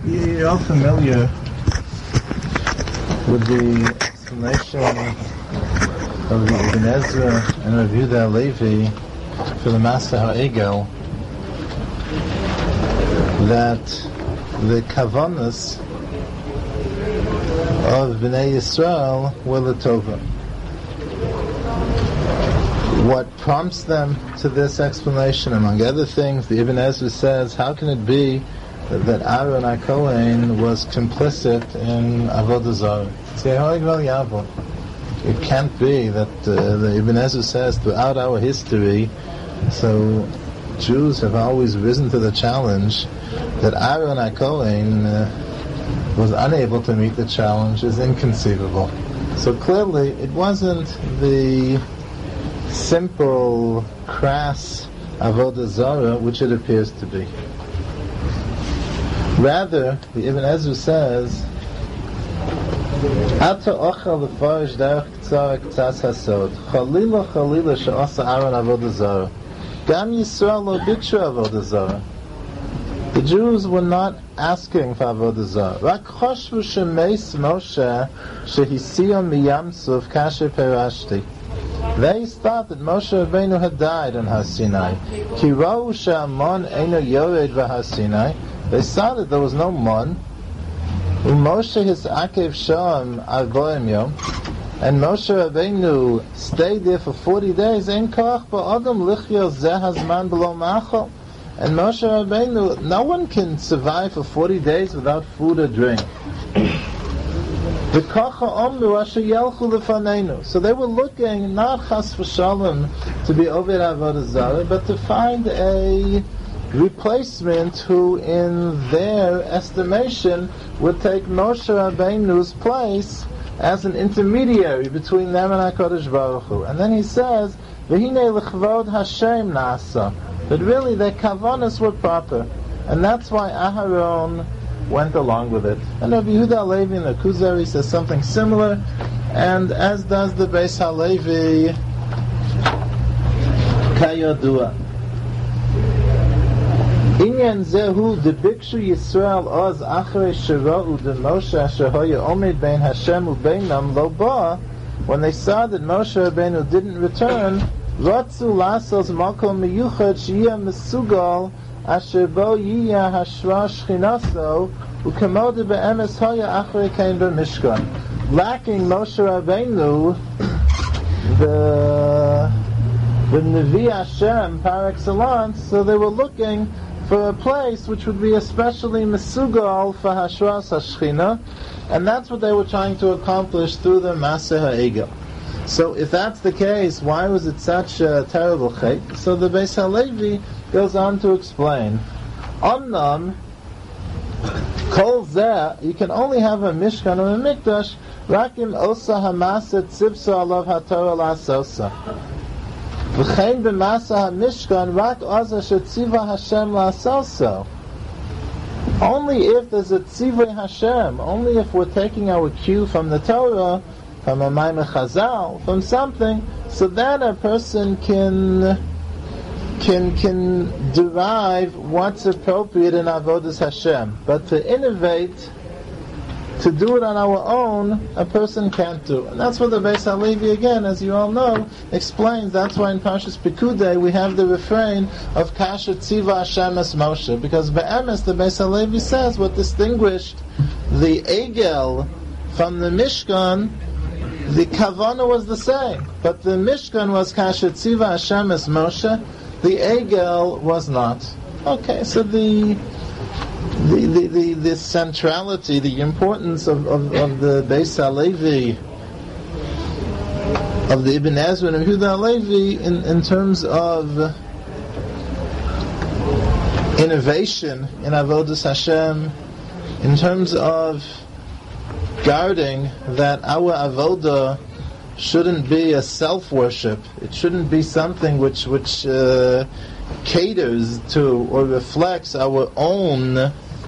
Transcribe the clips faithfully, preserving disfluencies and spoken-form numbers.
You're all familiar with the explanation of the Ibn Ezra and Rav Yehuda Halevi for the Maaseh HaEgel, that the kavanas of Bnei Yisrael were l'tova. What prompts them to this explanation, among other things, the Ibn Ezra says, how can it be that, that Aaron HaKohen was complicit in Avodah Zarah? It can't be that uh, the Ibn Ezra says throughout our history, so Jews have always risen to the challenge, that Aaron HaKohen uh, was unable to meet the challenge is inconceivable. So clearly it wasn't the simple, crass Avodah Zarah which it appears to be. Rather, the Ibn Ezra says, Ata ochel lefarish derech k'tzara k'tzas hasod Chalila chalila she'asa Aaron Avodah Zarah Gam Yisrael lo bikshu Avodah Zarah. The Jews were not asking for Avodah Zarah. Rak choshvu shemeis Moshe shehisiya miyam suf kasher perashti. They thought that Moshe Rabbeinu had died on Har Sinai. Ki ra'u she'amon eino yored v'Har Sinai. They saw that there was no mon. U'Moshe his akev sham arboim yom. And Moshe Rabbeinu stayed there for forty days. Ein koach ba'adam lichyo zeh hazman b'lo ma'achol. And Moshe Rabbeinu, no one can survive for forty days without food or drink. So they were looking not chas v'shalom to be over Avodah Zarah, but to find a replacement who, in their estimation, would take Moshe Rabbeinu's place as an intermediary between them and HaKadosh Baruch Hu. And then he says, "V'hinei l'chvod Hashem na'asa." But really, their kavanas were proper, and that's why Aharon went along with it. And Rabbi Yehuda Halevi in the Kuzari says something similar, and as does the Beis Halevi Kayodua. Inyan zehu debikshu Yisrael oz achrei shira'u de Moshe asher hoya omed bein Hashem ubeinam lo ba. When they saw that Moshe Rabbeinu didn't return, Ratzu lasos makom miyuchad shiyah mesugal asher bo yiyah hashra shchinaso u'kamode be'emes hoya achrei kein b'mishkan. Lacking Moshe Rabbeinu, the the Nevi Hashem par excellence, so they were looking for a place which would be especially mesugal for hashras hashchina, and that's what they were trying to accomplish through the Maaseh HaEgel. So if that's the case, why was it such a terrible chait? So the Beis Halevi goes on to explain, Omnam kol zeh, you can only have a mishkan or a mikdash rakim osa hamaset tzibsa alav haTorah la'asosa. V'chein b'masa hamishkan rak oza shetziva Hashem la'asosa. Only if there's a tzivah Hashem, only if we're taking our cue from the Torah, from a Maimon Chazal, from something, so that a person can can can derive what's appropriate in Avodas Hashem. But to innovate, to do it on our own, a person can't do. And that's what the Beis Halevi, again, as you all know, explains. That's why in Parshas Pekudei we have the refrain of Kasher Tziva Hashem es Moshe, because be'emes the Beis Halevi says what distinguished the Egel from the Mishkan. The Kavana was the same, but the Mishkan was Kasher Tziva Hashem es Moshe, the Egel was not. Okay, so the the the, the, the centrality, the importance of, of, of the Beis Halevi, of the Ibn Ezra and Yehuda Halevi in, in terms of innovation in Avodas Hashem, in terms of guarding that our avodah shouldn't be a self-worship. It shouldn't be something which which uh, caters to or reflects our own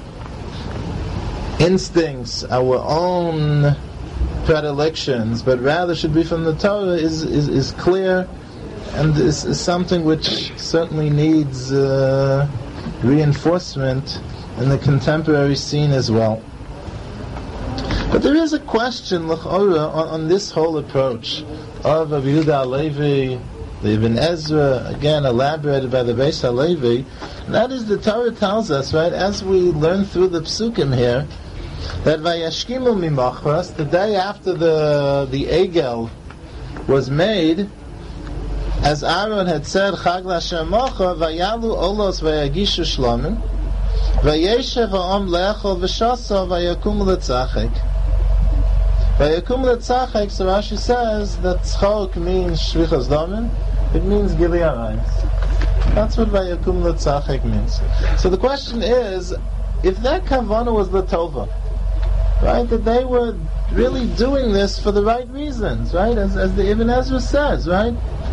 instincts, our own predilections, but rather should be from the Torah is is, is clear, and this is something which certainly needs uh, reinforcement in the contemporary scene as well. But there is a question, l'chora, on, on this whole approach of Rabbi Yehuda Halevi, the Ibn Ezra, again elaborated by the Beis Halevi. And that is, the Torah tells us, right, as we learn through the psukim here, that Vayashkimu mimachras, the day after the the Egel was made, as Aaron had said, Chag l'Hashem Mocha, Vayalu Olos Vayagishu Shlomim, Vayeshev Ha'om Le'echol V'shasa Vayakum L'Tzachek. Vayakum L'Tzachek, so Rashi says that Tzchok means Shvichas Damim, it means Gili Arayis. That's what Vayakum L'Tzachek means. So the question is, if that Kavanah was L'Tova, right, that they were really doing this for the right reasons, right, as, as the Ibn Ezra says, right?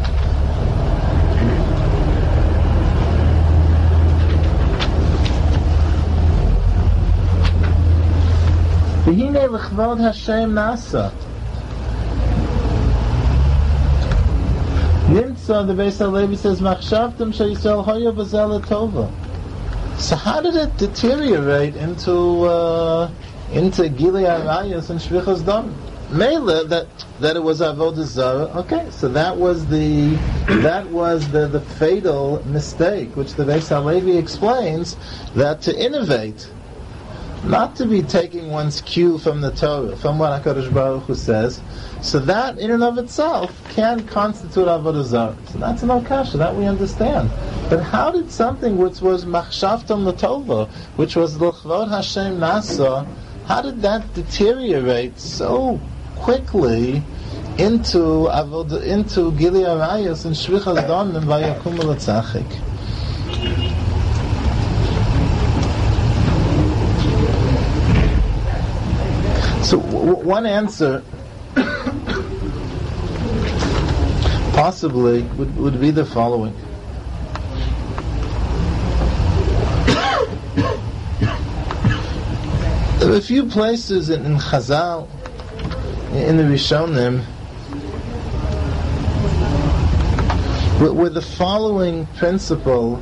V'hinei l'chvod Hashem nasa. Nimtza, the Beis Halevi says, Machshavtim she'Yisrael hoya v'zel l'tova. So how did it deteriorate into uh, into Gilei Arayos and Shvichas Dam? Mele, that that it was Avodah Zarah. Okay, so that was the that was the, the fatal mistake, which the Beis Halevi explains, that to innovate, not to be taking one's cue from the Torah, from what HaKadosh Baruch Hu says, so that in and of itself can constitute Avodah Zarah. So that's no kasha, that we understand. But how did something which was Machshavtam L'Tova, which was L'chvod Hashem Nasa, how did that deteriorate so quickly into Avodah, into Gilei Arayos and Shvichas Dam and Vayakum L'Tzachek? So w- one answer possibly would, would be the following. There are a few places in, in Chazal, in the Rishonim, where, where the following principle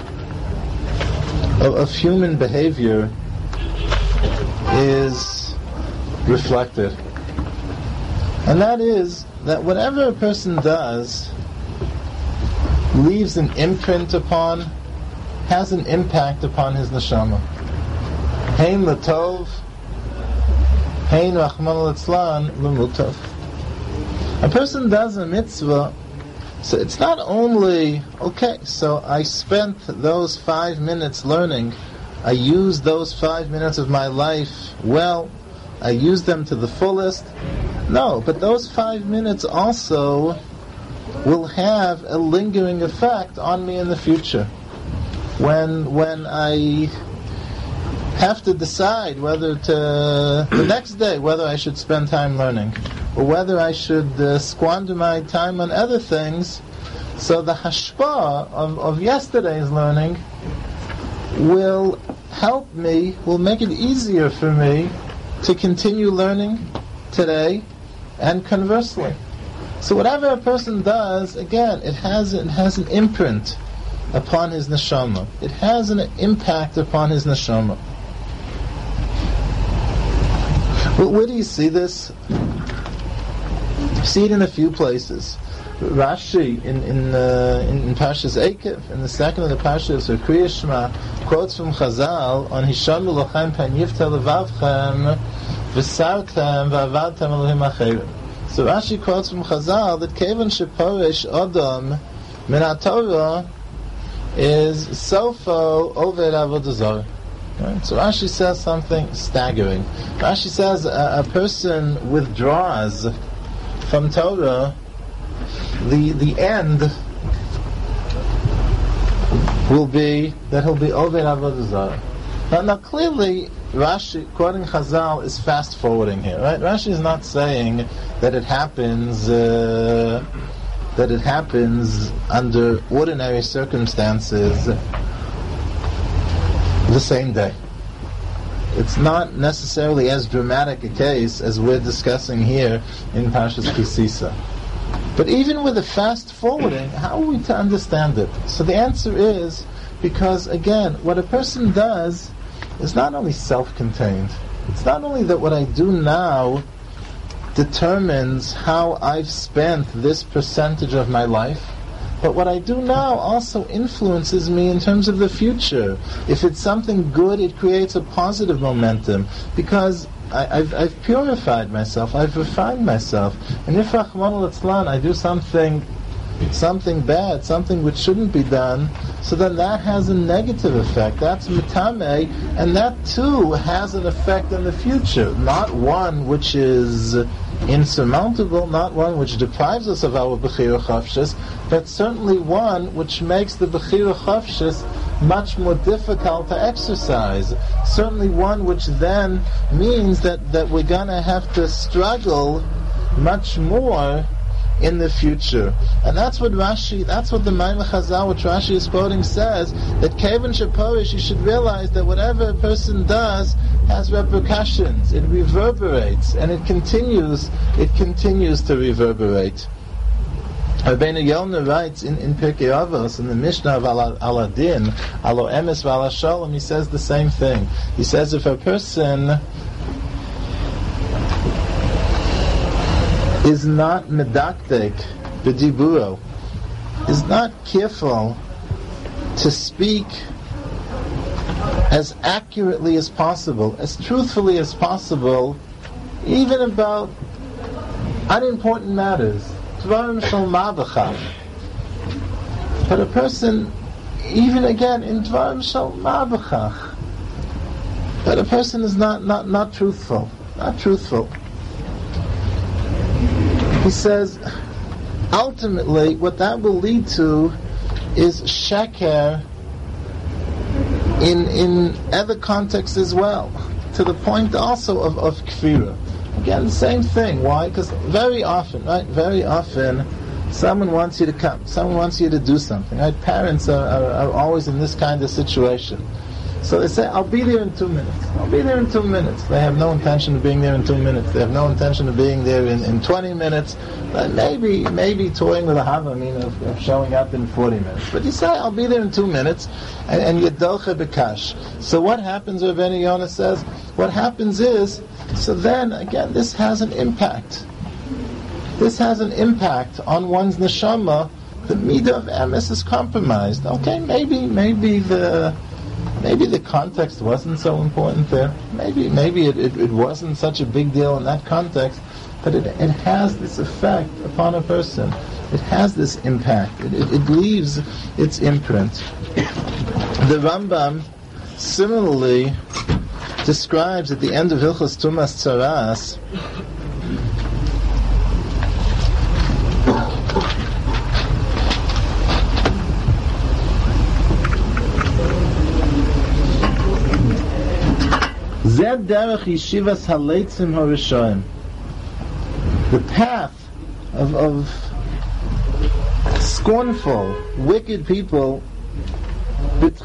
of, of human behavior is reflected. And that is that whatever a person does leaves an imprint upon, has an impact upon his neshama. Hein l'tov, hein rachman l'tzlan l'mutov. A person does a mitzvah, so it's not only, okay, so I spent those five minutes learning, I used those five minutes of my life well, I used them to the fullest. No, but those five minutes also will have a lingering effect on me in the future. When when I have to decide whether to, the next day, whether I should spend time learning, or whether I should uh, squander my time on other things, so the hashpah of, of yesterday's learning will help me, will make it easier for me to continue learning today, and conversely. So whatever a person does, again, it has it has an imprint upon his neshama. It has an impact upon his neshama. Well, where do you see this? You see it in a few places. Rashi in in uh, in, in Parshas Eikev, in the second of the Parshas of Kriya Shema, quotes from Chazal on Hishamu Lochem Pen Yifta Levavchem V'Sartem V'Avadtem Elohim Acherim. So Rashi quotes from Chazal that Kevan Sheporish Odom Min HaTorah is Sofo Oved Avodah Zarah. Right? So Rashi says something staggering. Rashi says a, a person withdraws from Torah, the the end will be that he'll be Oved Avodah Zarah. Now, now clearly Rashi, quoting Chazal, is fast forwarding here, right? Rashi is not saying that it happens uh, that it happens under ordinary circumstances the same day. It's not necessarily as dramatic a case as we're discussing here in Parshas Kisisa. But even with the fast forwarding, how are we to understand it? So the answer is, because again, what a person does is not only self-contained. It's not only that what I do now determines how I've spent this percentage of my life, but what I do now also influences me in terms of the future. If it's something good, it creates a positive momentum, because I, I've, I've purified myself, I've refined myself. And if Rachmana litzlan, I do something something bad, something which shouldn't be done, so then that has a negative effect. That's mitame, and that too has an effect on the future. Not one which is insurmountable, not one which deprives us of our Bechira Chavshis, but certainly one which makes the Bechira Chavshis much more difficult to exercise. Certainly one which then means that, that we're going to have to struggle much more in the future. And that's what Rashi, that's what the Maimon Chazal, which Rashi is quoting, says, that Kevan Shaporish, you should realize that whatever a person does has repercussions. It reverberates, and it continues, it continues to reverberate. Rabbeinu Yonah writes in, in Pirkei Avos, in the Mishnah of Al- Aladin, Alo Emes V'Ala Shalom, he says the same thing. He says if a person is not medakdek b'diburo, is not careful to speak as accurately as possible, as truthfully as possible, even about unimportant matters, dvarim shel ma'avachach. But a person, even again in dvarim shel ma'avachach, but a person is not, not, not truthful, not truthful. He says, ultimately, what that will lead to is sheker in in other contexts as well, to the point also of, of kfira. Again, the same thing. Why? Because very often, right, very often, someone wants you to come, someone wants you to do something. Right? Parents are, are, are always in this kind of situation. So they say, I'll be there in two minutes. I'll be there in two minutes. They have no intention of being there in two minutes. They have no intention of being there in, in twenty minutes. But maybe, maybe toying with a havamina of, of showing up in forty minutes. But you say, I'll be there in two minutes, and, and you dolche bekash. So what happens, Rabbeinu Yonah says, what happens is, so then, again, this has an impact. This has an impact on one's neshama. The midah of emes is compromised. Okay, maybe, maybe the... Maybe the context wasn't so important there. Maybe maybe it, it, it wasn't such a big deal in that context, but it, it has this effect upon a person. It has this impact. It, it, it leaves its imprint. The Rambam similarly describes at the end of Hilchos Tumas Tzaras the path of, of scornful, wicked people. At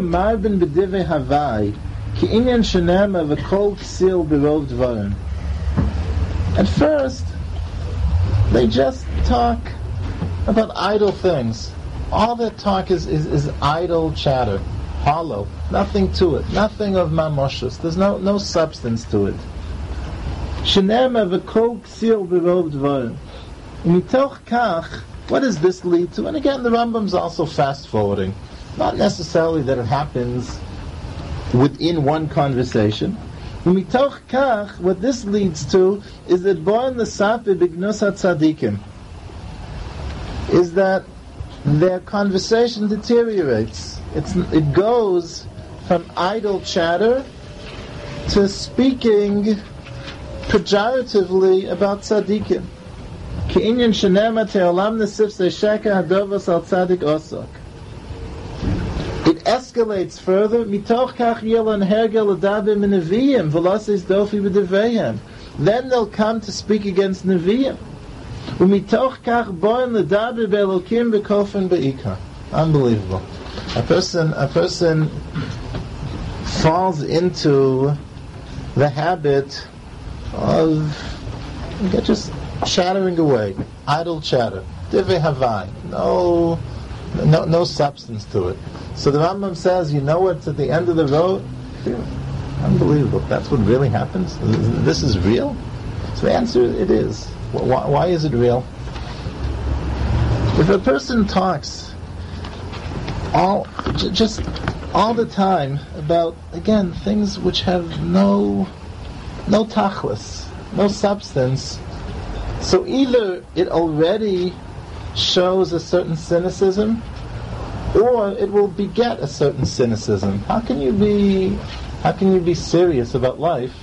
first, they just talk about idle things. All their talk is, is, is idle chatter. Hollow, nothing to it, nothing of mamoshus. There's no no substance to it. Shenema v'kol ksil b'rov dvarim. Mitoch kach, what does this lead to? And again, the Rambam's also fast forwarding. Not necessarily that it happens within one conversation. Mitoch kach, what this leads to is that born the sapi b'gnosat tzadikim, is that their conversation deteriorates. It's, it goes from idle chatter to speaking pejoratively about tzaddikim. Ki'inyan shenema te'olam nesif se'sheka hadovas al tzaddik osok. It escalates further. Mitoch kach yelon hergel adabe mineviyim v'lasis dofi b'deveihem. Then they'll come to speak against neviyim. U'mitoch kach boin l'dabe be'elokim b'kofen be'ikar. Unbelievable. A person, a person falls into the habit of just chattering away, idle chatter, divei havai, no, no, no substance to it. So the Rambam says, you know what's at the end of the road? Unbelievable. That's what really happens? This is real? So the answer, it is. Why, why is it real? If a person talks all, j- just all the time about, again, things which have no, no tachlis, no substance, so either it already shows a certain cynicism, or it will beget a certain cynicism. How can you be, how can you be serious about life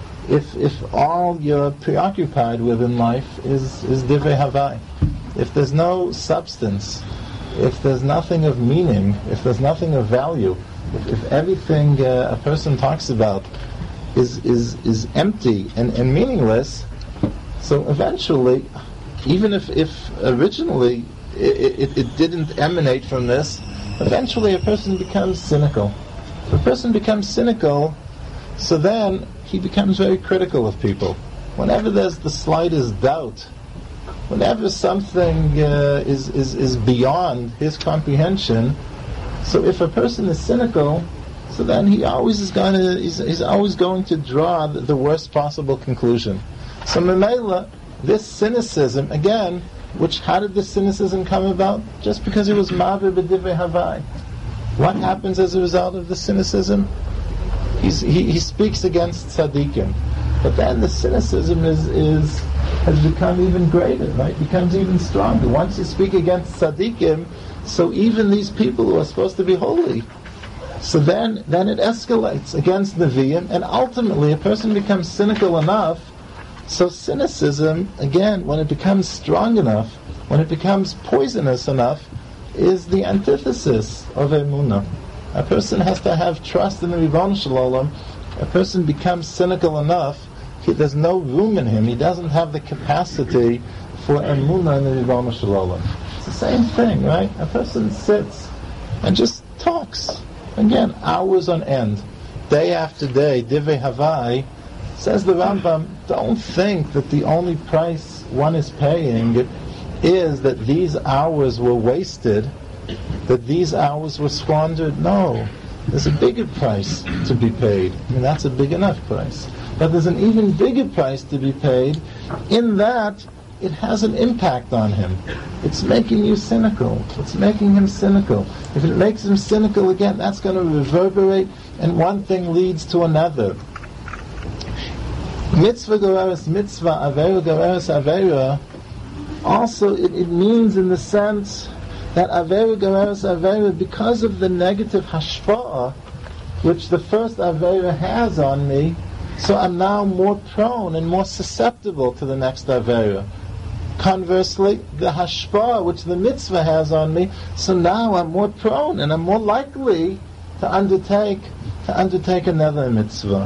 if if all you're preoccupied with in life is is divrei havai? If there's no substance, if there's nothing of meaning, if there's nothing of value, if, if everything uh, a person talks about is is is empty and, and meaningless, so eventually, even if, if originally it, it, it didn't emanate from this, eventually a person becomes cynical. If a person becomes cynical, so then he becomes very critical of people. Whenever there's the slightest doubt, whenever something uh, is, is, is beyond his comprehension, so if a person is cynical, so then he always is going to he's, he's always going to draw the, the worst possible conclusion. So Memela, this cynicism, again, which, how did this cynicism come about? Just because he was Ma'avir b'divrei havai. What happens as a result of the cynicism? He's, he, he speaks against tzaddikim. But then the cynicism is, is has become even greater, right? Becomes even stronger. Once you speak against tzaddikim, so even these people who are supposed to be holy, so then, then it escalates against Nevi'im, and ultimately a person becomes cynical enough. So cynicism, again, when it becomes strong enough, when it becomes poisonous enough, is the antithesis of emunah. A person has to have trust in the Ribono Shel Olam. A person becomes cynical enough, he, there's no room in him, he doesn't have the capacity for emunah in the Ribono Shel Olam. It's the same thing, right? A person sits and just talks, again, hours on end, day after day, divrei havai. Says the Rambam, don't think that the only price one is paying is that these hours were wasted, that these hours were squandered. No, there's a bigger price to be paid. I mean, that's a big enough price. But there's an even bigger price to be paid in that it has an impact on him. It's making you cynical. It's making him cynical. If it makes him cynical again, that's going to reverberate, and one thing leads to another. Mitzvah goreres mitzvah, avera goreres avera. Also, it, it means in the sense that avera goreres avera, because of the negative hashpa'ah which the first avera has on me, so I'm now more prone and more susceptible to the next avera. Conversely, the hashpa'ah which the mitzvah has on me, so now I'm more prone and I'm more likely to undertake to undertake another mitzvah.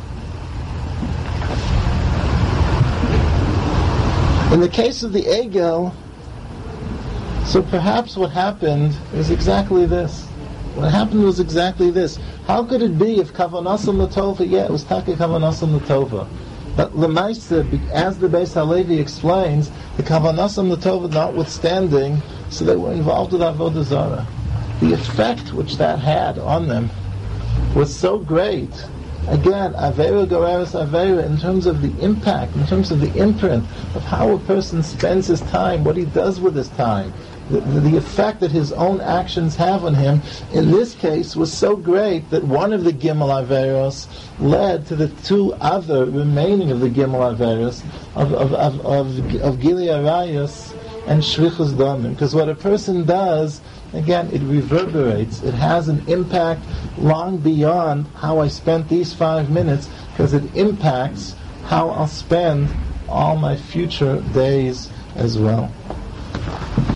In the case of the Egel, so perhaps what happened is exactly this. What happened was exactly this. How could it be if Kavanasam Latova? Yeah, it was Taka Kavanasam Latova. But Lemaisa, as the Beis Halevi explains, the Kavanasam Latova notwithstanding, so they were involved with Avodah Zarah. The effect which that had on them was so great. Again, Avera Goreres Avera, in terms of the impact, in terms of the imprint of how a person spends his time, what he does with his time, the, the effect that his own actions have on him, in this case, was so great that one of the Gimel Averos led to the two other remaining of the Gimel Averos of of of of, of Gilui Arayos and Shvichus Damim. Because what a person does, again, it reverberates. It has an impact long beyond how I spent these five minutes, because it impacts how I'll spend all my future days as well.